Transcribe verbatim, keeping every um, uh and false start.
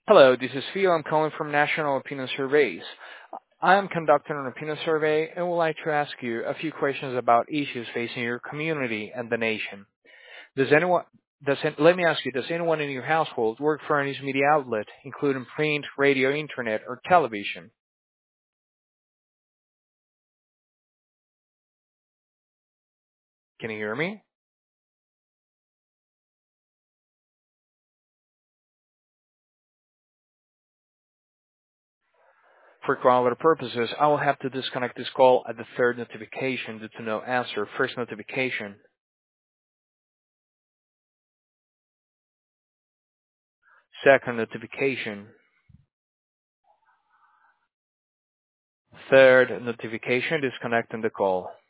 Hello, this is Phil. I'm calling from National Opinion Surveys. I am conducting an opinion survey and would like to ask you a few questions about issues facing your community and the nation. Does anyone, does, let me ask you, does anyone in your household work for a news media outlet, including print, radio, internet, or television? Can you hear me? For quality purposes, I will have to disconnect this call at the third notification due to no answer. First notification, second notification, third notification, disconnecting the call.